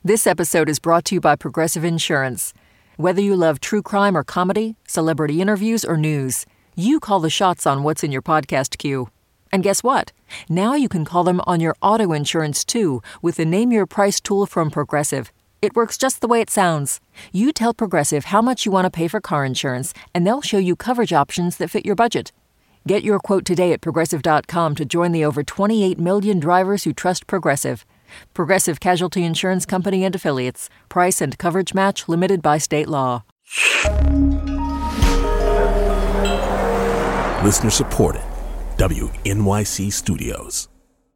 This episode is brought to you by Progressive Insurance. Whether you love true crime or comedy, celebrity interviews or news, you call the shots on what's in your podcast queue. And guess what? Now you can call them on your auto insurance too with the Name Your Price tool from Progressive. It works just the way it sounds. You tell Progressive how much you want to pay for car insurance, and they'll show you coverage options that fit your budget. Get your quote today at Progressive.com to join the over 28 million drivers who trust Progressive. Progressive Casualty Insurance Company and Affiliates. Price and coverage match limited by state law. Listener supported. WNYC Studios.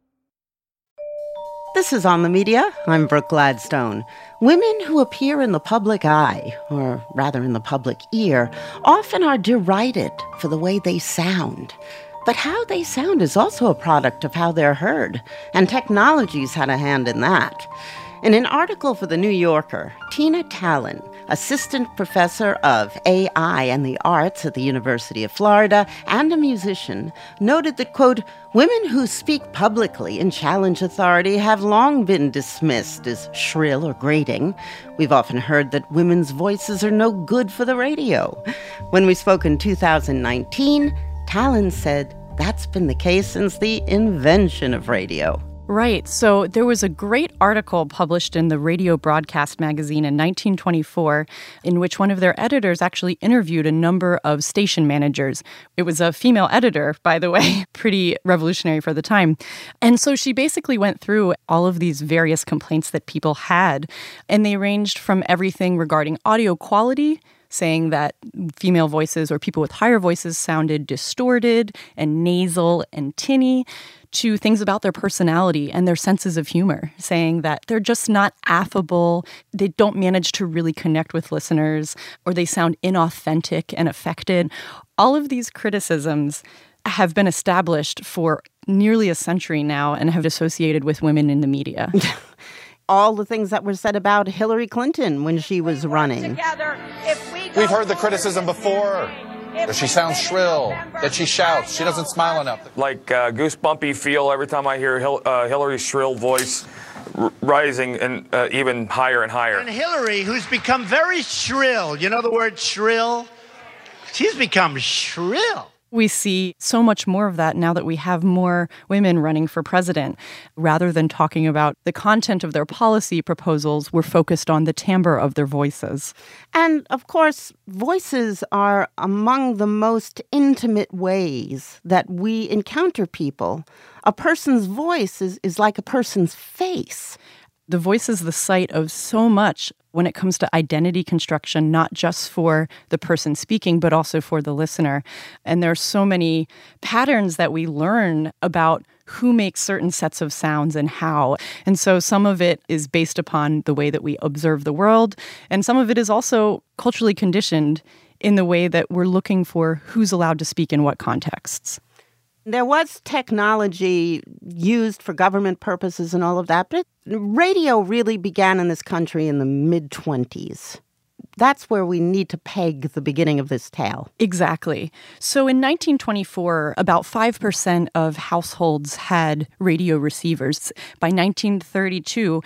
This is On the Media. I'm Brooke Gladstone. Women who appear in the public eye, or rather in the public ear, often are derided for the way they sound. But how they sound is also a product of how they're heard, and technology's had a hand in that. In an article for The New Yorker, Tina Tallon, assistant professor of AI and the arts at the University of Florida and a musician, noted that, quote, women who speak publicly and challenge authority have long been dismissed as shrill or grating. We've often heard that women's voices are no good for the radio. When we spoke in 2019, Tallon said that's been the case since the invention of radio. Right. So there was a great article published in the Radio Broadcast magazine in 1924 in which one of their editors actually interviewed a number of station managers. It was a female editor, by the way, pretty revolutionary for the time. And so she basically went through all of these various complaints that people had, and they ranged from everything regarding audio quality, saying that female voices or people with higher voices sounded distorted and nasal and tinny, to things about their personality and their senses of humor, saying that they're just not affable, they don't manage to really connect with listeners, or they sound inauthentic and affected. All of these criticisms have been established for nearly a century now and have associated with women in the media. All the things that were said about Hillary Clinton when she was running. We've heard the criticism before, that she sounds shrill, that she shouts, she doesn't smile enough. Like goosebumpy feel every time I hear Hillary's shrill voice rising and even higher and higher. And Hillary, who's become very shrill, you know the word shrill? She's become shrill. We see so much more of that now that we have more women running for president. Rather than talking about the content of their policy proposals, we're focused on the timbre of their voices. And, of course, voices are among the most intimate ways that we encounter people. A person's voice is like a person's face. The voice is the site of so much when it comes to identity construction, not just for the person speaking, but also for the listener. And there are so many patterns that we learn about who makes certain sets of sounds and how. And so some of it is based upon the way that we observe the world, and some of it is also culturally conditioned in the way that we're looking for who's allowed to speak in what contexts. There was technology used for government purposes and all of that, but radio really began in this country in the mid-20s. That's where we need to peg the beginning of this tale. Exactly. So in 1924, about 5% of households had radio receivers. By 1932,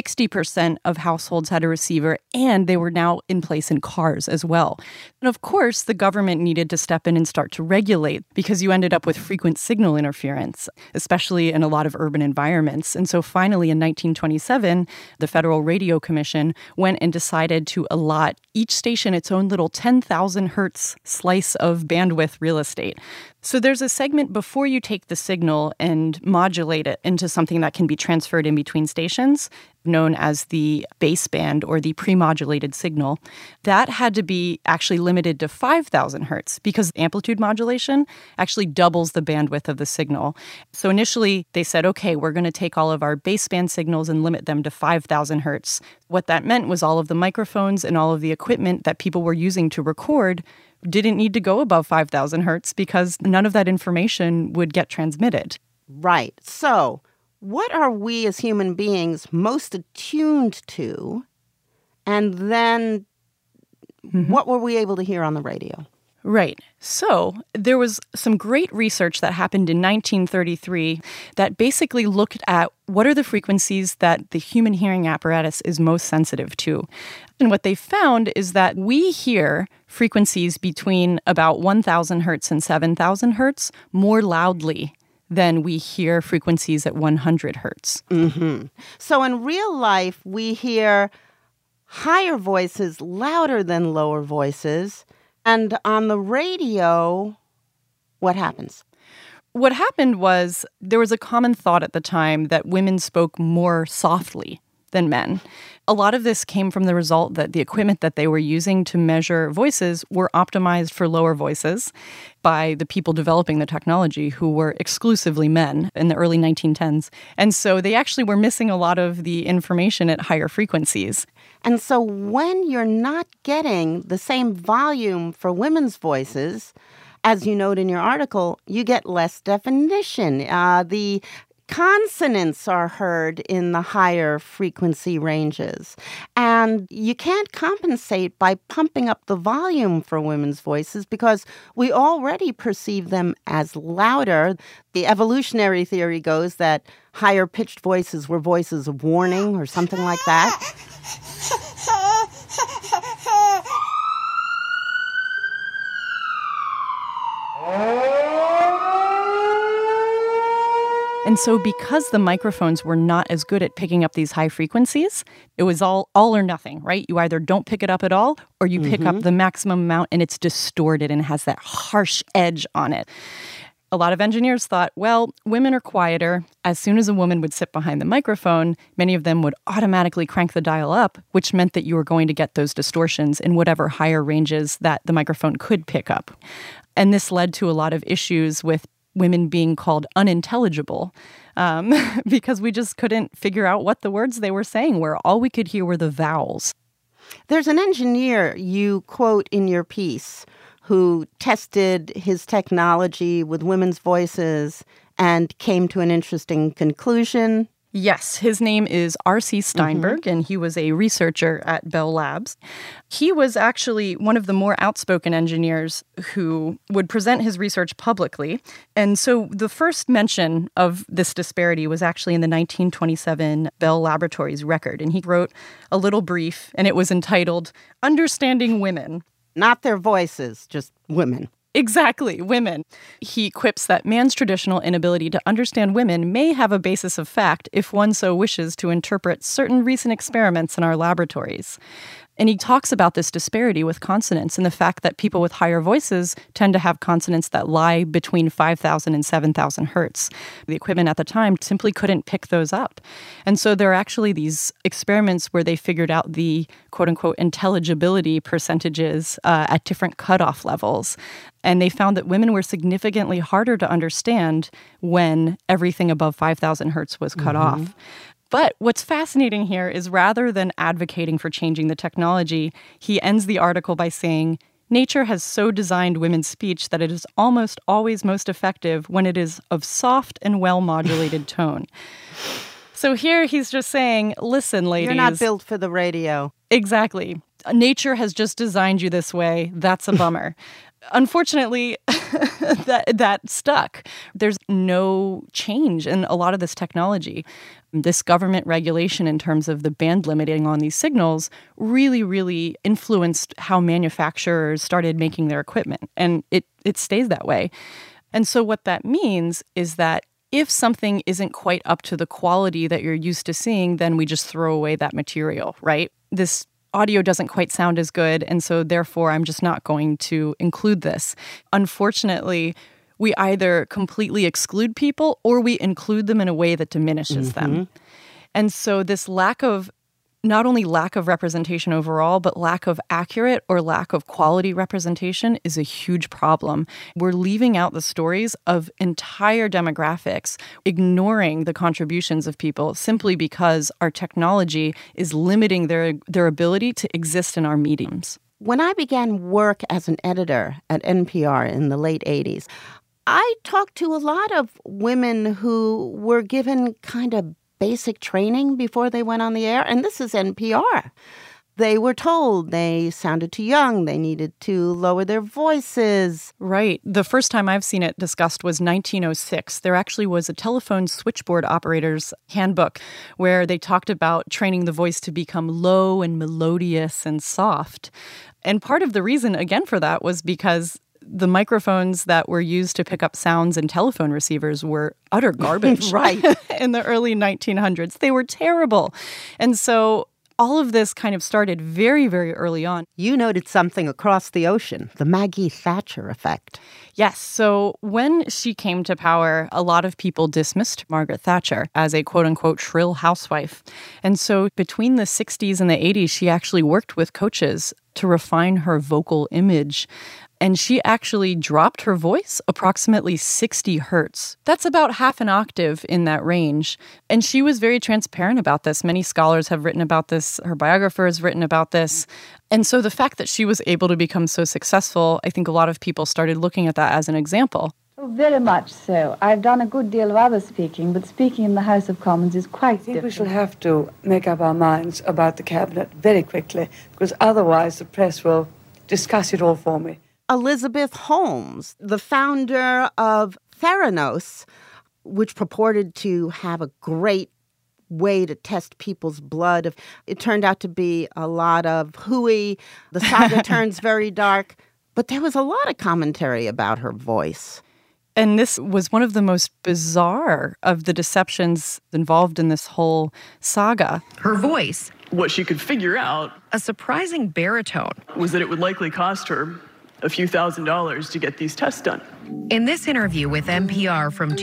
60% of households had a receiver, and they were now in place in cars as well. And of course, the government needed to step in and start to regulate because you ended up with frequent signal interference, especially in a lot of urban environments. And so finally, in 1927, the Federal Radio Commission went and decided to allot each station its own little 10,000 hertz slice of bandwidth real estate. So there's a segment before you take the signal and modulate it into something that can be transferred in between stations, known as the baseband or the pre-modulated signal. That had to be actually limited to 5,000 hertz because amplitude modulation actually doubles the bandwidth of the signal. So initially they said, okay, we're going to take all of our baseband signals and limit them to 5,000 hertz. What that meant was all of the microphones and all of the equipment that people were using to record didn't need to go above 5,000 hertz because none of that information would get transmitted. Right. So what are we as human beings most attuned to? And then what were we able to hear on the radio? Right. So there was some great research that happened in 1933 that basically looked at what are the frequencies that the human hearing apparatus is most sensitive to. And what they found is that we hear frequencies between about 1,000 hertz and 7,000 hertz more loudly than we hear frequencies at 100 hertz. Mm-hmm. So in real life, we hear higher voices louder than lower voices. And on the radio, what happens? What happened was there was a common thought at the time that women spoke more softly than men. A lot of this came from the result that the equipment that they were using to measure voices were optimized for lower voices by the people developing the technology who were exclusively men in the early 1910s. And so they actually were missing a lot of the information at higher frequencies. And so when you're not getting the same volume for women's voices, as you note in your article, you get less definition. The consonants are heard in the higher frequency ranges. And you can't compensate by pumping up the volume for women's voices because we already perceive them as louder. The evolutionary theory goes that higher pitched voices were voices of warning or something like that. And so because the microphones were not as good at picking up these high frequencies, it was all or nothing, right? You either don't pick it up at all or you pick up the maximum amount and it's distorted and has that harsh edge on it. A lot of engineers thought, well, women are quieter. As soon as a woman would sit behind the microphone, many of them would automatically crank the dial up, which meant that you were going to get those distortions in whatever higher ranges that the microphone could pick up. And this led to a lot of issues with women being called unintelligible because we just couldn't figure out what the words they were saying were. All we could hear were the vowels. There's an engineer you quote in your piece who tested his technology with women's voices and came to an interesting conclusion. Yes, his name is R.C. Steinberg, and he was a researcher at Bell Labs. He was actually one of the more outspoken engineers who would present his research publicly. And so the first mention of this disparity was actually in the 1927 Bell Laboratories record. And he wrote a little brief, and it was entitled, "Understanding Women." Not their voices, just women. Exactly, women. He quips that man's traditional inability to understand women may have a basis of fact if one so wishes to interpret certain recent experiments in our laboratories. And he talks about this disparity with consonants and the fact that people with higher voices tend to have consonants that lie between 5,000 and 7,000 hertz. The equipment at the time simply couldn't pick those up. And so there are actually these experiments where they figured out the quote-unquote intelligibility percentages at different cutoff levels. And they found that women were significantly harder to understand when everything above 5,000 hertz was cut off. But what's fascinating here is rather than advocating for changing the technology, he ends the article by saying, "Nature has so designed women's speech that it is almost always most effective when it is of soft and well-modulated tone." So here he's just saying, listen, ladies. You're not built for the radio. Exactly. Nature has just designed you this way. That's a bummer. Unfortunately, that stuck. There's no change in a lot of this technology. This government regulation in terms of the band limiting on these signals really, really influenced how manufacturers started making their equipment. And it stays that way. And so what that means is that if something isn't quite up to the quality that you're used to seeing, then we just throw away that material, right? This audio doesn't quite sound as good, and so therefore I'm just not going to include this. Unfortunately, we either completely exclude people or we include them in a way that diminishes them. And so this not only lack of representation overall, but lack of accurate or lack of quality representation is a huge problem. We're leaving out the stories of entire demographics, ignoring the contributions of people simply because our technology is limiting their ability to exist in our mediums. When I began work as an editor at NPR in the late 80s, I talked to a lot of women who were given kind of basic training before they went on the air, and this is NPR. they were told they sounded too young, they needed to lower their voices. Right. The first time I've seen it discussed was 1906. There actually was a telephone switchboard operator's handbook where they talked about training the voice to become low and melodious and soft. And part of the reason, again, for that was because the microphones that were used to pick up sounds in telephone receivers were utter garbage. Right. In the early 1900s. They were terrible. And so all of this kind of started very, very early on. You noted something across the ocean, the Maggie Thatcher effect. Yes. So when she came to power, a lot of people dismissed Margaret Thatcher as a quote-unquote shrill housewife. And so between the 60s and the 80s, she actually worked with coaches to refine her vocal image. And she actually dropped her voice approximately 60 hertz. That's about half an octave in that range. And she was very transparent about this. Many scholars have written about this. Her biographer has written about this. And so the fact that she was able to become so successful, I think a lot of people started looking at that as an example. Oh, very much so. I've done a good deal of other speaking, but speaking in the House of Commons is quite different. I think we shall have to make up our minds about the cabinet very quickly, because otherwise the press will discuss it all for me. Elizabeth Holmes, the founder of Theranos, which purported to have a great way to test people's blood. It turned out to be a lot of hooey. The saga turns very dark. But there was a lot of commentary about her voice. And this was one of the most bizarre of the deceptions involved in this whole saga. Her voice. What she could figure out, a surprising baritone, was that it would likely cost her a few $1,000s to get these tests done. In this interview with NPR from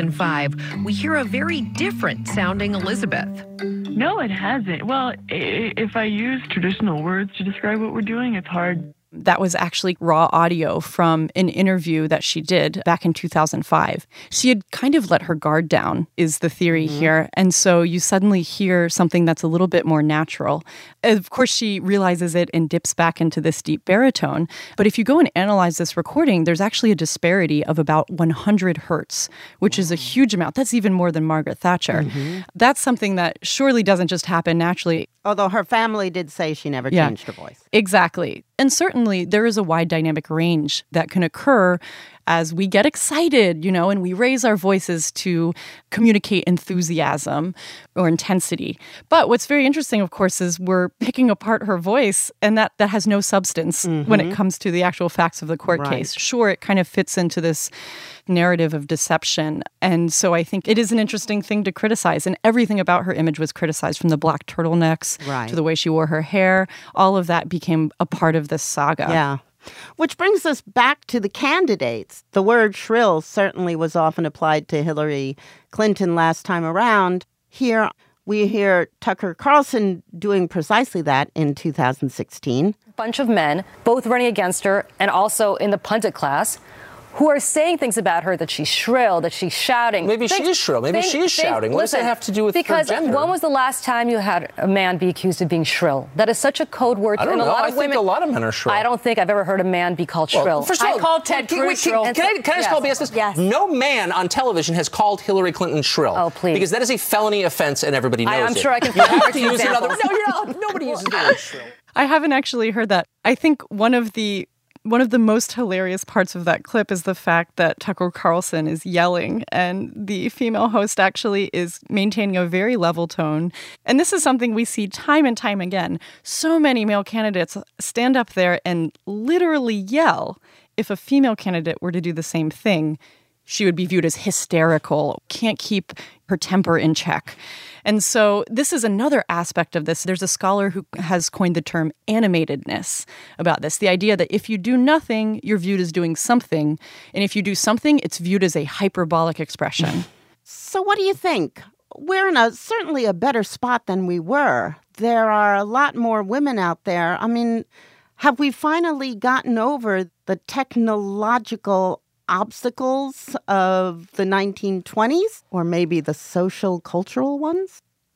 2005, we hear a very different sounding Elizabeth. No, it hasn't. Well, if I use traditional words to describe what we're doing, it's hard. That was actually raw audio from an interview that she did back in 2005. She had kind of let her guard down, is the theory here. And so you suddenly hear something that's a little bit more natural. Of course, she realizes it and dips back into this deep baritone. But if you go and analyze this recording, there's actually a disparity of about 100 hertz, which is a huge amount. That's even more than Margaret Thatcher. That's something that surely doesn't just happen naturally. Although her family did say she never changed her voice. Exactly. And certainly there is a wide dynamic range that can occur as we get excited, and we raise our voices to communicate enthusiasm or intensity. But what's very interesting, of course, is we're picking apart her voice, and that has no substance when it comes to the actual facts of the court case. Sure, it kind of fits into this narrative of deception. And so I think it is an interesting thing to criticize. And everything about her image was criticized, from the black turtlenecks to the way she wore her hair. All of that became a part of this saga. Yeah. Which brings us back to the candidates. The word shrill certainly was often applied to Hillary Clinton last time around. Here we hear Tucker Carlson doing precisely that in 2016. A bunch of men, both running against her and also in the pundit class, who are saying things about her, that she's shrill, that she's shouting. Maybe she is shrill. Maybe she is shouting. What does that have to do with her gender? Because when was the last time you had a man be accused of being shrill? That is such a code word. I don't know. I think a lot of men are shrill. I don't think I've ever heard a man be called shrill. First of all, I called Ted Cruz shrill. Can I just call BS this? Yes. No man on television has called Hillary Clinton shrill. Oh, please. Because that is a felony offense and everybody knows it. I'm sure I can You find have to use examples. another. No, you're not. Nobody uses the word shrill. I haven't actually heard that. I think one of the most hilarious parts of that clip is the fact that Tucker Carlson is yelling and the female host actually is maintaining a very level tone. And this is something we see time and time again. So many male candidates stand up there and literally yell. If a female candidate were to do the same thing, she would be viewed as hysterical, can't keep her temper in check. And so this is another aspect of this. There's a scholar who has coined the term animatedness about this, the idea that if you do nothing, you're viewed as doing something. And if you do something, it's viewed as a hyperbolic expression. So what do you think? We're in certainly a better spot than we were. There are a lot more women out there. I mean, have we finally gotten over the technological obstacles of the 1920s, or maybe the social cultural ones?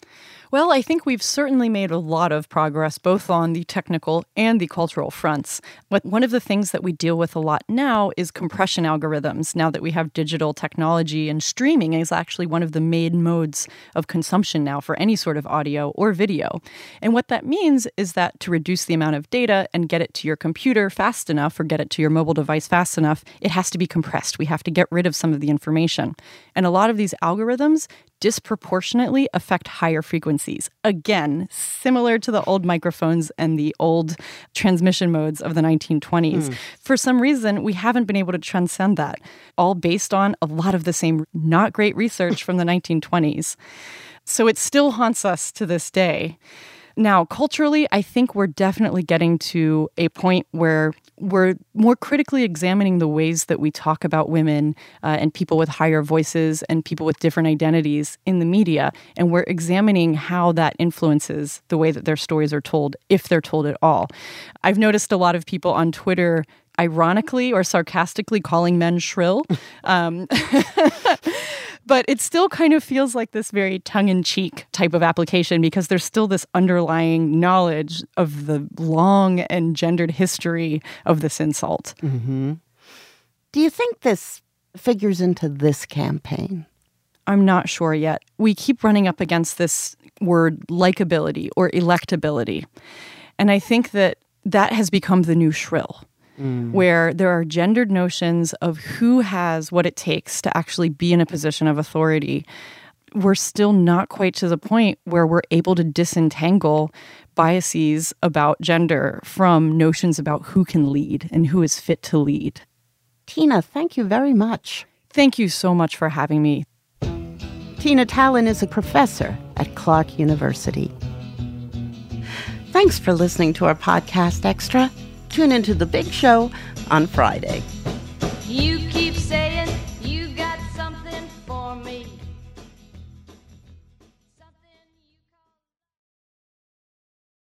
Well, I think we've certainly made a lot of progress, both on the technical and the cultural fronts. But one of the things that we deal with a lot now is compression algorithms. Now that we have digital technology, and streaming is actually one of the main modes of consumption now for any sort of audio or video. And what that means is that to reduce the amount of data and get it to your computer fast enough, or get it to your mobile device fast enough, it has to be compressed. We have to get rid of some of the information. And a lot of these algorithms disproportionately affect higher frequencies. Again, similar to the old microphones and the old transmission modes of the 1920s. For some reason, we haven't been able to transcend that, all based on a lot of the same not great research from the 1920s. So it still haunts us to this day. Now, culturally, I think we're definitely getting to a point where we're more critically examining the ways that we talk about women and people with higher voices and people with different identities in the media. And we're examining how that influences the way that their stories are told, if they're told at all. I've noticed a lot of people on Twitter ironically or sarcastically calling men shrill. But it still kind of feels like this very tongue-in-cheek type of application, because there's still this underlying knowledge of the long and gendered history of this insult. Mm-hmm. Do you think this figures into this campaign? I'm not sure yet. We keep running up against this word likability or electability. And I think that has become the new shrill. Where there are gendered notions of who has what it takes to actually be in a position of authority. We're still not quite to the point where we're able to disentangle biases about gender from notions about who can lead and who is fit to lead. Tina, thank you very much. Thank you so much for having me. Tina Tallon is a professor at Clark University. Thanks for listening to our podcast extra. Tune into The Big Show on Friday.